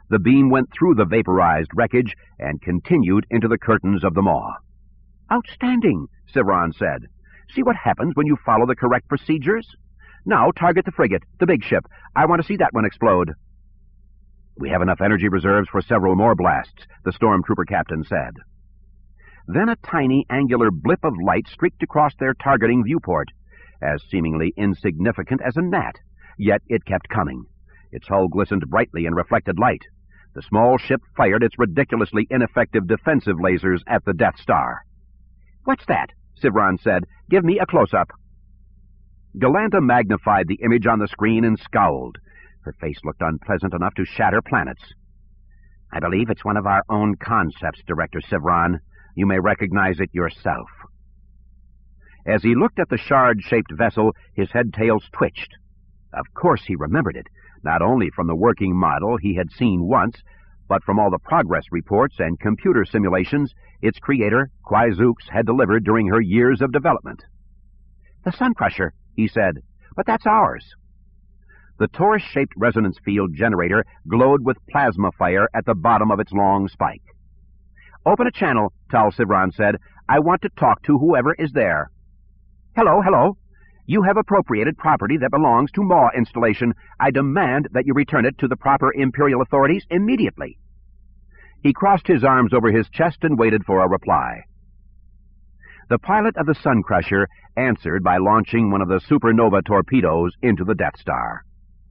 The beam went through the vaporized wreckage and continued into the curtains of the maw. "Outstanding," Sivron said. "See what happens when you follow the correct procedures? Now target the frigate, the big ship. I want to see that one explode." "We have enough energy reserves for several more blasts," the stormtrooper captain said. Then a tiny angular blip of light streaked across their targeting viewport, as seemingly insignificant as a gnat, yet it kept coming. Its hull glistened brightly in reflected light. The small ship fired its ridiculously ineffective defensive lasers at the Death Star. "What's that?" Sivron said. "Give me a close-up." Galanda magnified the image on the screen and scowled. Her face looked unpleasant enough to shatter planets. "I believe it's one of our own concepts, Director Sivron. You may recognize it yourself." As he looked at the shard-shaped vessel, his head-tails twitched. Of course he remembered it, not only from the working model he had seen once, but from all the progress reports and computer simulations its creator, Quizoox, had delivered during her years of development. "The Sun Crusher," he said, "but that's ours." The torus-shaped resonance field generator glowed with plasma fire at the bottom of its long spike. "Open a channel," Tal Sivron said. "I want to talk to whoever is there." "Hello, hello. You have appropriated property that belongs to Maw Installation. I demand that you return it to the proper Imperial authorities immediately." He crossed his arms over his chest and waited for a reply. The pilot of the Sun Crusher answered by launching one of the supernova torpedoes into the Death Star.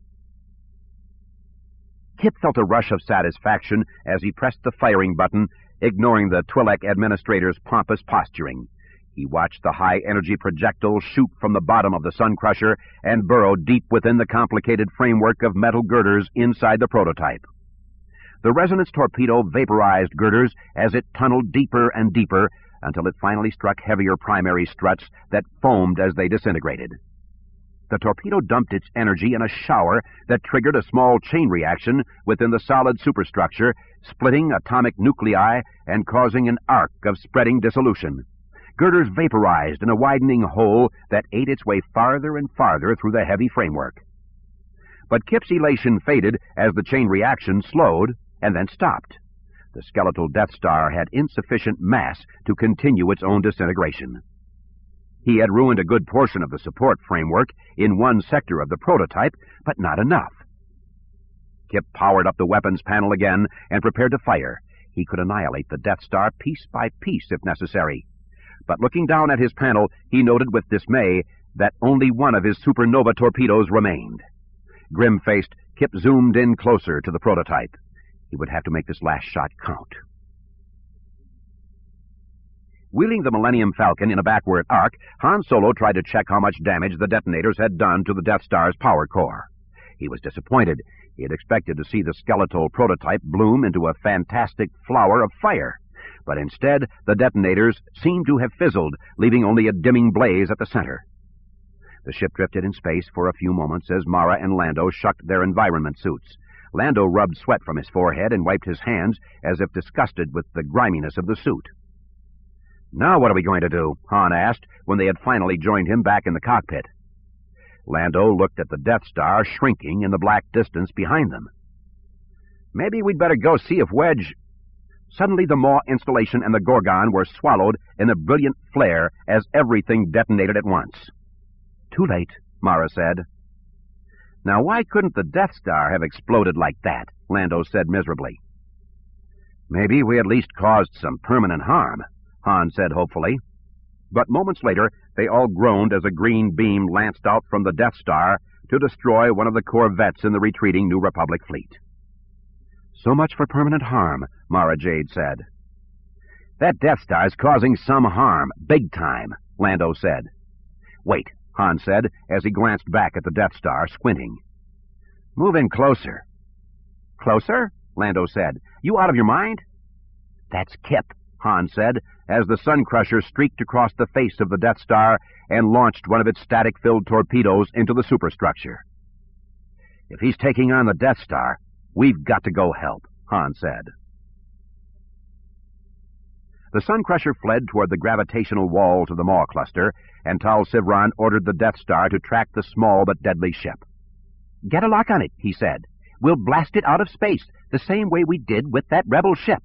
Kip felt a rush of satisfaction as he pressed the firing button, ignoring the Twi'lek administrator's pompous posturing. He watched the high-energy projectile shoot from the bottom of the Sun Crusher and burrow deep within the complicated framework of metal girders inside the prototype. The resonance torpedo vaporized girders as it tunneled deeper and deeper until it finally struck heavier primary struts that foamed as they disintegrated. The torpedo dumped its energy in a shower that triggered a small chain reaction within the solid superstructure, splitting atomic nuclei and causing an arc of spreading dissolution. Girders vaporized in a widening hole that ate its way farther and farther through the heavy framework. But Kip's elation faded as the chain reaction slowed and then stopped. The skeletal Death Star had insufficient mass to continue its own disintegration. He had ruined a good portion of the support framework in one sector of the prototype, but not enough. Kip powered up the weapons panel again and prepared to fire. He could annihilate the Death Star piece by piece if necessary. But looking down at his panel, he noted with dismay that only one of his supernova torpedoes remained. Grim-faced, Kip zoomed in closer to the prototype. He would have to make this last shot count. Wheeling the Millennium Falcon in a backward arc, Han Solo tried to check how much damage the detonators had done to the Death Star's power core. He was disappointed. He had expected to see the skeletal prototype bloom into a fantastic flower of fire. But instead, the detonators seemed to have fizzled, leaving only a dimming blaze at the center. The ship drifted in space for a few moments as Mara and Lando shucked their environment suits. Lando rubbed sweat from his forehead and wiped his hands as if disgusted with the griminess of the suit. "Now what are we going to do?" Han asked when they had finally joined him back in the cockpit. Lando looked at the Death Star shrinking in the black distance behind them. "Maybe we'd better go see if Wedge—" Suddenly the Maw installation and the Gorgon were swallowed in a brilliant flare as everything detonated at once. "Too late," Mara said. "Now why couldn't the Death Star have exploded like that?" Lando said miserably. "Maybe we at least caused some permanent harm," Han said hopefully. But moments later, they all groaned as a green beam lanced out from the Death Star to destroy one of the corvettes in the retreating New Republic fleet. "So much for permanent harm," Mara Jade said. "That Death Star's causing some harm, big time," Lando said. "Wait," Han said as he glanced back at the Death Star, squinting. "Move in closer." "Closer?" Lando said. "You out of your mind?" "That's Kip," Han said, as the Sun Crusher streaked across the face of the Death Star and launched one of its static-filled torpedoes into the superstructure. "If he's taking on the Death Star, we've got to go help," Han said. The Sun Crusher fled toward the gravitational walls of the Maw cluster, and Tal Sivron ordered the Death Star to track the small but deadly ship. "Get a lock on it," he said. We'll blast it out of space, the same way we did with that rebel ship."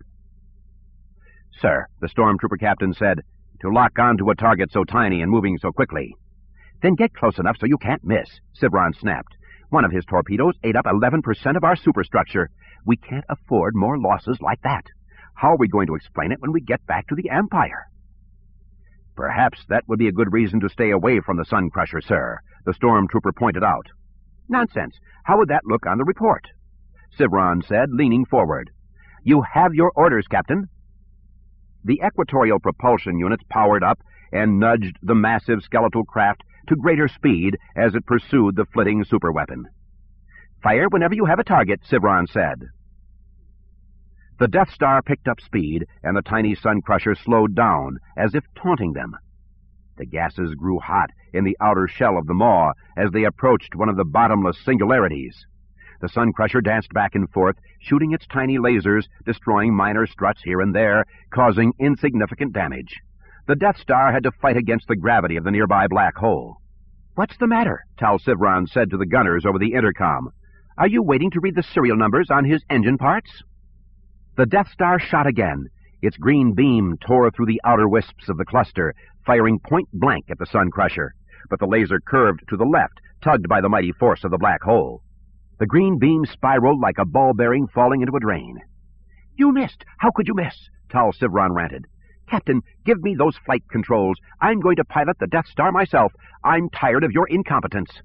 "Sir," the stormtrooper captain said, "to lock onto a target so tiny and moving so quickly." "Then get close enough so you can't miss," Sivron snapped. "One of his torpedoes ate up 11% of our superstructure. We can't afford more losses like that. How are we going to explain it when we get back to the Empire?" "Perhaps that would be a good reason to stay away from the Sun Crusher, sir," the stormtrooper pointed out. "Nonsense. How would that look on the report?" Sivron said, leaning forward. "You have your orders, Captain." The equatorial propulsion units powered up and nudged the massive skeletal craft to greater speed as it pursued the flitting superweapon. "Fire whenever you have a target," Sivron said. The Death Star picked up speed, and the tiny Sun Crusher slowed down, as if taunting them. The gases grew hot in the outer shell of the maw as they approached one of the bottomless singularities. The Sun Crusher danced back and forth, shooting its tiny lasers, destroying minor struts here and there, causing insignificant damage. The Death Star had to fight against the gravity of the nearby black hole. "What's the matter?" Tal Sivron said to the gunners over the intercom. "Are you waiting to read the serial numbers on his engine parts?" The Death Star shot again. Its green beam tore through the outer wisps of the cluster, firing point-blank at the Sun Crusher, but the laser curved to the left, tugged by the mighty force of the black hole. The green beam spiraled like a ball bearing falling into a drain. "You missed! How could you miss?" Tal Sivron ranted. "Captain, give me those flight controls. I'm going to pilot the Death Star myself. I'm tired of your incompetence."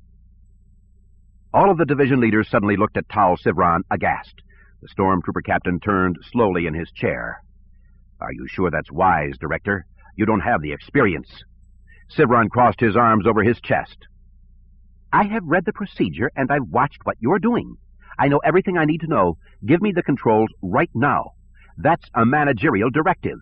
All of the division leaders suddenly looked at Tal Sivron, aghast. The stormtrooper captain turned slowly in his chair. "Are you sure that's wise, Director? You don't have the experience." Sivron crossed his arms over his chest. "I have read the procedure, and I've watched what you're doing. I know everything I need to know. Give me the controls right now. That's a managerial directive."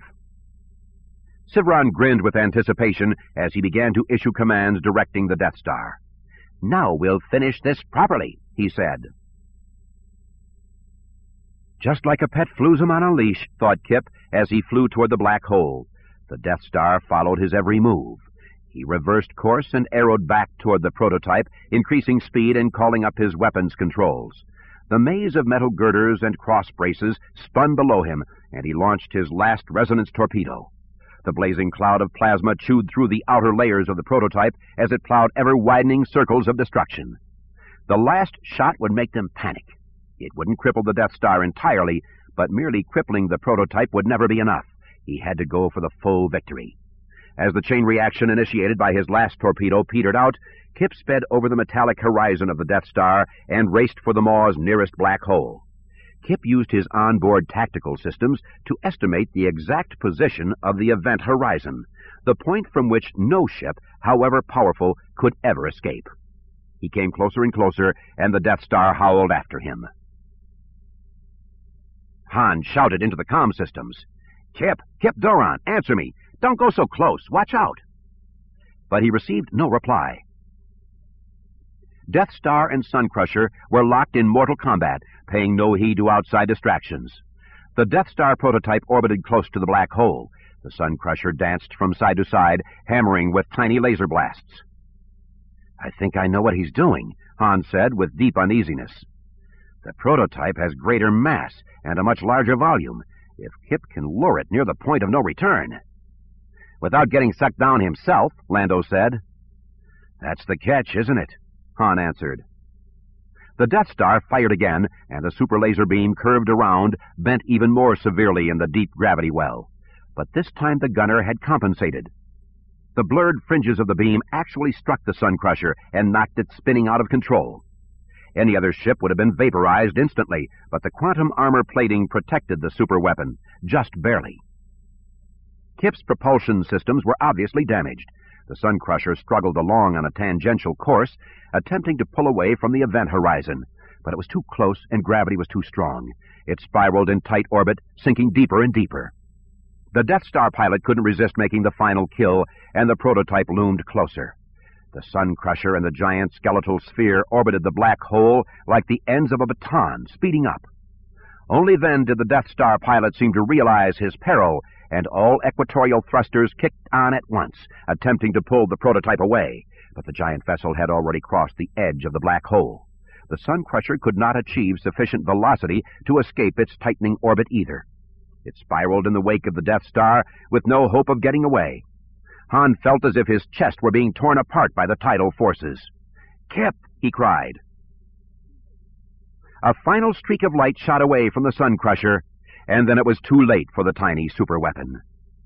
Sivron grinned with anticipation as he began to issue commands directing the Death Star. "Now we'll finish this properly," he said. Just like a pet floozum on a leash, thought Kip, as he flew toward the black hole. The Death Star followed his every move. He reversed course and arrowed back toward the prototype, increasing speed and calling up his weapons controls. The maze of metal girders and cross braces spun below him, and he launched his last resonance torpedo. The blazing cloud of plasma chewed through the outer layers of the prototype as it plowed ever-widening circles of destruction. The last shot would make them panic. It wouldn't cripple the Death Star entirely, but merely crippling the prototype would never be enough. He had to go for the full victory. As the chain reaction initiated by his last torpedo petered out, Kip sped over the metallic horizon of the Death Star and raced for the maw's nearest black hole. Kip used his onboard tactical systems to estimate the exact position of the event horizon, the point from which no ship, however powerful, could ever escape. He came closer and closer, and the Death Star howled after him. Han shouted into the comm systems. Kip Doran, answer me! Don't go so close! Watch out!" But he received no reply. Death Star and Sun Crusher were locked in mortal combat, paying no heed to outside distractions. The Death Star prototype orbited close to the black hole. The Sun Crusher danced from side to side, hammering with tiny laser blasts. "I think I know what he's doing," Han said with deep uneasiness. "The prototype has greater mass and a much larger volume. If Kip can lure it near the point of no return." "Without getting sucked down himself," Lando said. "That's the catch, isn't it?" Han answered. The Death Star fired again, and the super laser beam curved around, bent even more severely in the deep gravity well. But this time the gunner had compensated. The blurred fringes of the beam actually struck the Sun Crusher and knocked it spinning out of control. Any other ship would have been vaporized instantly, but the quantum armor plating protected the superweapon, just barely. Kip's propulsion systems were obviously damaged. The Sun Crusher struggled along on a tangential course, attempting to pull away from the event horizon, but it was too close and gravity was too strong. It spiraled in tight orbit, sinking deeper and deeper. The Death Star pilot couldn't resist making the final kill, and the prototype loomed closer. The Sun Crusher and the giant skeletal sphere orbited the black hole like the ends of a baton, speeding up. Only then did the Death Star pilot seem to realize his peril, and all equatorial thrusters kicked on at once, attempting to pull the prototype away, but the giant vessel had already crossed the edge of the black hole. the Sun Crusher could not achieve sufficient velocity to escape its tightening orbit either. It spiraled in the wake of the Death Star with no hope of getting away. Han felt as if his chest were being torn apart by the tidal forces. "Kip!" he cried. A final streak of light shot away from the Sun Crusher, and then it was too late for the tiny superweapon.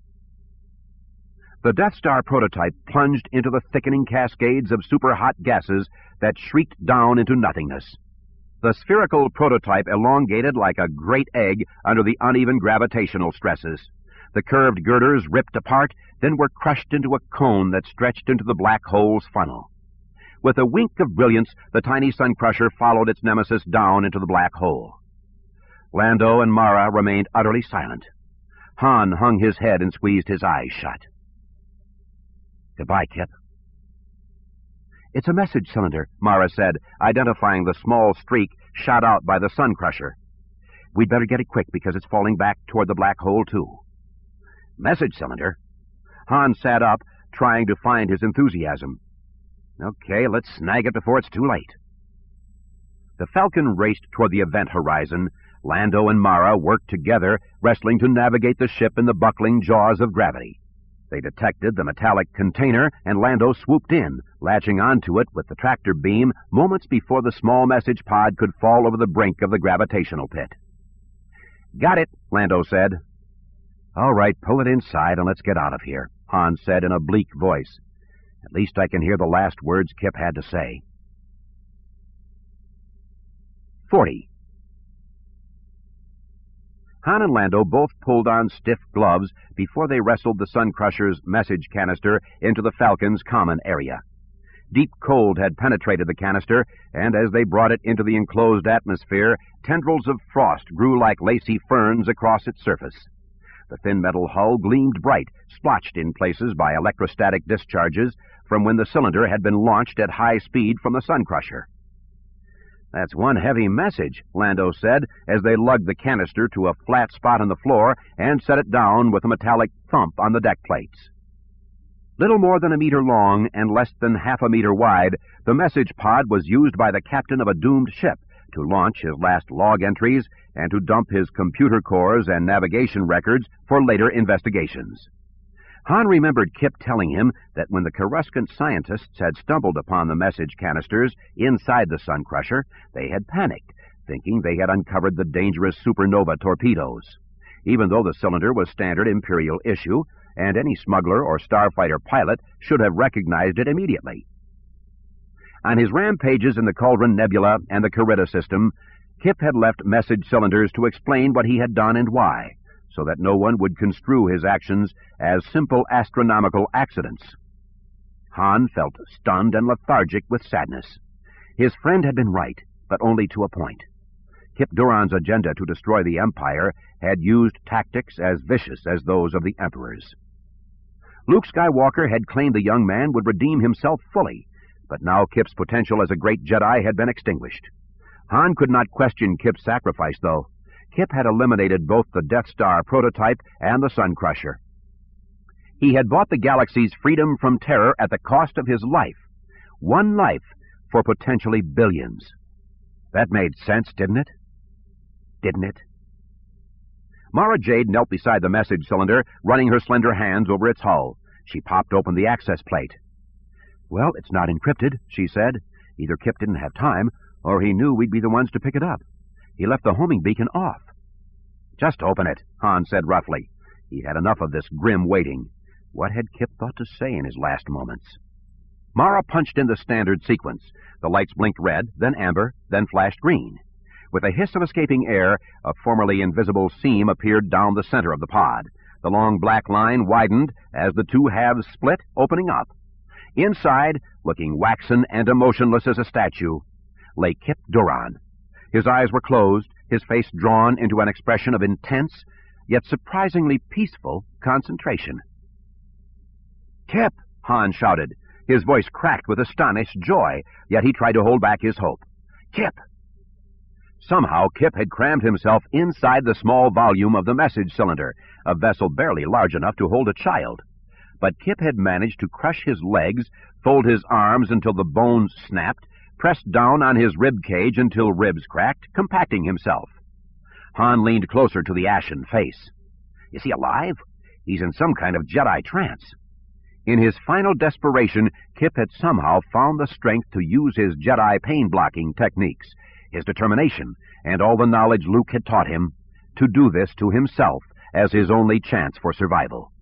The Death Star prototype plunged into the thickening cascades of super-hot gases that shrieked down into nothingness. The spherical prototype elongated like a great egg under the uneven gravitational stresses. The curved girders ripped apart, then were crushed into a cone that stretched into the black hole's funnel. With a wink of brilliance, the tiny Sun Crusher followed its nemesis down into the black hole. Lando and Mara remained utterly silent. Han hung his head and squeezed his eyes shut. "Goodbye, Kip." "It's a message cylinder," Mara said, identifying the small streak shot out by the Sun Crusher. "We'd better get it quick because it's falling back toward the black hole, too." "Message cylinder?" Han sat up, trying to find his enthusiasm. "Okay, let's snag it before it's too late." The Falcon raced toward the event horizon. Lando and Mara worked together, wrestling to navigate the ship in the buckling jaws of gravity. They detected the metallic container, and Lando swooped in, latching onto it with the tractor beam moments before the small message pod could fall over the brink of the gravitational pit. "Got it," Lando said. "All right, pull it inside and let's get out of here," Han said in a bleak voice. "At least I can hear the last words Kip had to say." 40. Han and Lando both pulled on stiff gloves before they wrestled the Sun Crusher's message canister into the Falcon's common area. Deep cold had penetrated the canister, and as they brought it into the enclosed atmosphere, tendrils of frost grew like lacy ferns across its surface. The thin metal hull gleamed bright, splotched in places by electrostatic discharges from when the cylinder had been launched at high speed from the Sun Crusher. "That's one heavy message," Lando said, as they lugged the canister to a flat spot on the floor and set it down with a metallic thump on the deck plates. Little more than a meter long and less than half a meter wide, the message pod was used by the captain of a doomed ship to launch his last log entries and to dump his computer cores and navigation records for later investigations. Han remembered Kip telling him that when the Coruscant scientists had stumbled upon the message canisters inside the Sun Crusher, they had panicked, thinking they had uncovered the dangerous supernova torpedoes. Even though the cylinder was standard Imperial issue, and any smuggler or starfighter pilot should have recognized it immediately. On his rampages in the Cauldron Nebula and the Carida system, Kip had left message cylinders to explain what he had done and why, so that no one would construe his actions as simple astronomical accidents. Han felt stunned and lethargic with sadness. His friend had been right, but only to a point. Kip Duran's agenda to destroy the Empire had used tactics as vicious as those of the Emperor's. Luke Skywalker had claimed the young man would redeem himself fully, but now Kip's potential as a great Jedi had been extinguished. Han could not question Kip's sacrifice, though. Kip had eliminated both the Death Star prototype and the Sun Crusher. He had bought the galaxy's freedom from terror at the cost of his life. One life for potentially billions. That made sense, didn't it? Didn't it? Mara Jade knelt beside the message cylinder, running her slender hands over its hull. She popped open the access plate. "Well, it's not encrypted," she said. "Either Kip didn't have time, or he knew we'd be the ones to pick it up. He left the homing beacon off." "Just open it," Han said roughly. He'd had enough of this grim waiting. What had Kip thought to say in his last moments? Mara punched in the standard sequence. The lights blinked red, then amber, then flashed green. With a hiss of escaping air, a formerly invisible seam appeared down the center of the pod. The long black line widened as the two halves split, opening up. Inside, looking waxen and emotionless as a statue, lay Kip Duran. His eyes were closed, his face drawn into an expression of intense, yet surprisingly peaceful concentration. "Kip!" Han shouted. His voice cracked with astonished joy, yet he tried to hold back his hope. "Kip!" Somehow Kip had crammed himself inside the small volume of the message cylinder, a vessel barely large enough to hold a child. But Kip had managed to crush his legs, fold his arms until the bones snapped, pressed down on his rib cage until ribs cracked, compacting himself. Han leaned closer to the ashen face. Is he alive? He's in some kind of Jedi trance. In his final desperation, Kip had somehow found the strength to use his Jedi pain-blocking techniques, his determination, and all the knowledge Luke had taught him, to do this to himself as his only chance for survival.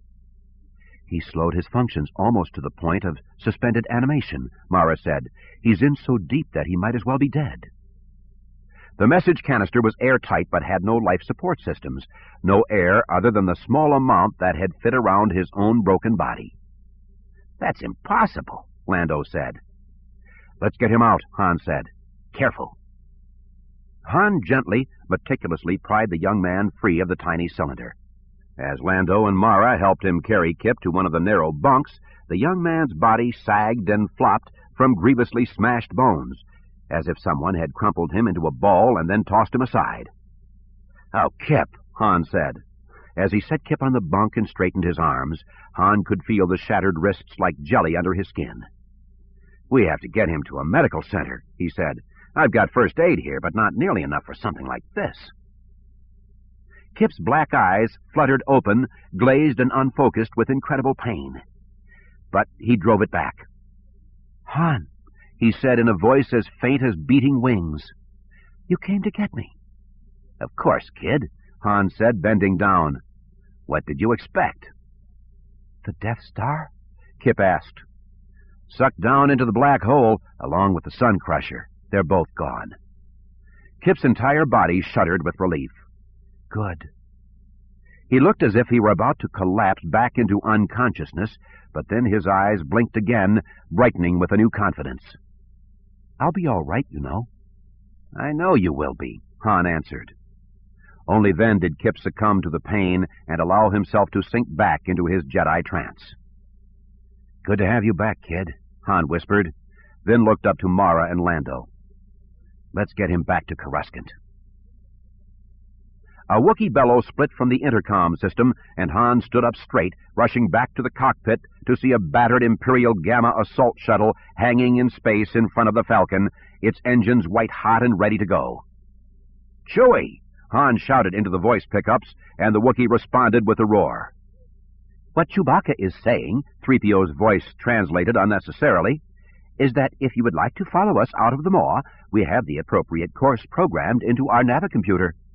He slowed his functions almost to the point of suspended animation, Mara said. He's in so deep that he might as well be dead. The message canister was airtight but had no life support systems, no air other than the small amount that had fit around his own broken body. That's impossible, Lando said. Let's get him out, Han said. Careful. Han gently, meticulously pried the young man free of the tiny cylinder. As Lando and Mara helped him carry Kip to one of the narrow bunks, the young man's body sagged and flopped from grievously smashed bones, as if someone had crumpled him into a ball and then tossed him aside. Oh, Kip, Han said. As he set Kip on the bunk and straightened his arms, Han could feel the shattered wrists like jelly under his skin. We have to get him to a medical center, he said. I've got first aid here, but not nearly enough for something like this. Kip's black eyes fluttered open, glazed and unfocused with incredible pain. But he drove it back. Han, he said in a voice as faint as beating wings. You came to get me. Of course, kid, Han said, bending down. What did you expect? The Death Star? Kip asked. Sucked down into the black hole, along with the Sun Crusher. They're both gone. Kip's entire body shuddered with relief. Good. He looked as if he were about to collapse back into unconsciousness, but then his eyes blinked again, brightening with a new confidence. I'll be all right, you know. I know you will be, Han answered. Only then did Kip succumb to the pain and allow himself to sink back into his Jedi trance. Good to have you back, kid, Han whispered, then looked up to Mara and Lando. Let's get him back to Coruscant. A Wookiee bellow split from the intercom system, and Han stood up straight, rushing back to the cockpit to see a battered Imperial Gamma assault shuttle hanging in space in front of the Falcon, its engines white-hot and ready to go. Chewie! Han shouted into the voice pickups, and the Wookiee responded with a roar. What Chewbacca is saying, 3PO's voice translated unnecessarily, is that if you would like to follow us out of the maw, we have the appropriate course programmed into our navicomputer.